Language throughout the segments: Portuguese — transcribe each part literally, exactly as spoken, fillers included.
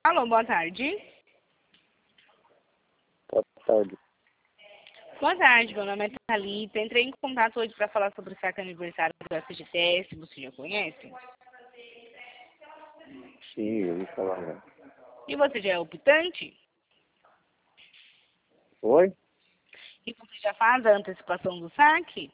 Alô, boa tarde. Boa tarde. Boa tarde, meu nome é Thalita. Entrei em contato hoje para falar sobre o saque aniversário do F G T S, você já conhece? Sim, eu ouvi falar, né? E você já é optante? Oi? E você já faz a antecipação do saque?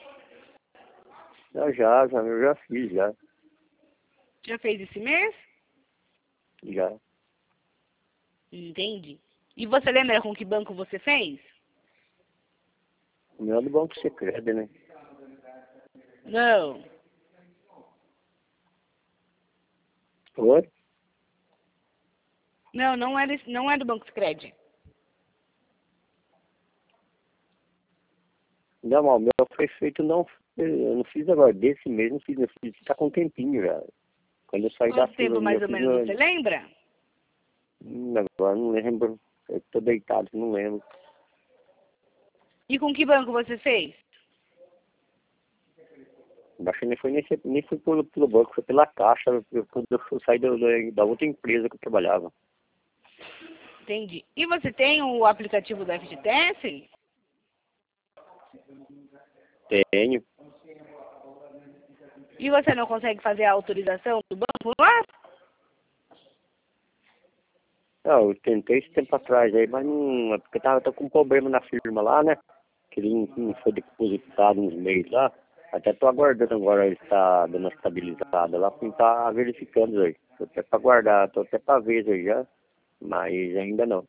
Já, já, já, eu já fiz, já. Já fez esse mês? Já. Entendi. E você lembra com que banco você fez? O meu é do Banco Secreto, né? Não. Oi? Não, não é, desse, não é do Banco Sicredi. Não, mas o meu foi feito, não, eu não fiz agora, desse mês, não fiz, não fiz, tá com um tempinho já. Quando eu saí da Quanto fila, tempo minha, mais eu ou fiz menos você meu... lembra? Hum, Agora não lembro, eu tô deitado, não lembro. E com que banco você fez? Acho que nem foi, nem, foi- nem foi pelo, pelo banco, foi pela Caixa, eu, quando eu saí da, da da outra empresa que eu trabalhava. Entendi. E você tem o aplicativo do F G T S? Tenho. E você não consegue fazer a autorização do banco lá? Não, eu tentei esse tempo atrás aí, mas não. É porque tava, tô com um problema na firma lá, né? Que ele não, não foi depositado uns meses lá. Até tô aguardando agora ele estar dando uma estabilizada lá, pra tá verificando aí. Tô até pra guardar, tô até pra ver aí já, mas ainda não.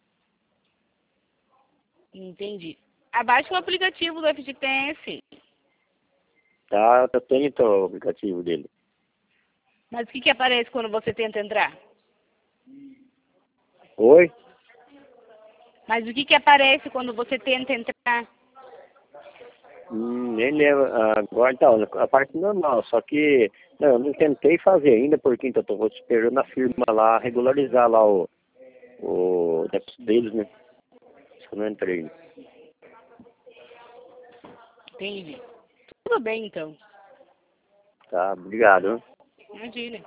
Entendi. Abaixe o aplicativo do F G T S. Tá, eu tenho então, o aplicativo dele. Mas o que, que aparece quando você tenta entrar? Oi? Mas o que, que aparece quando você tenta entrar? Hum, nem lembro. Ah, agora então, a parte normal, só que não, eu não tentei fazer ainda, porque então eu tô esperando a firma lá regularizar lá o, o débito deles, né? Isso eu não entrei. Entendi. Tudo bem, então. Tá, obrigado. Imagina.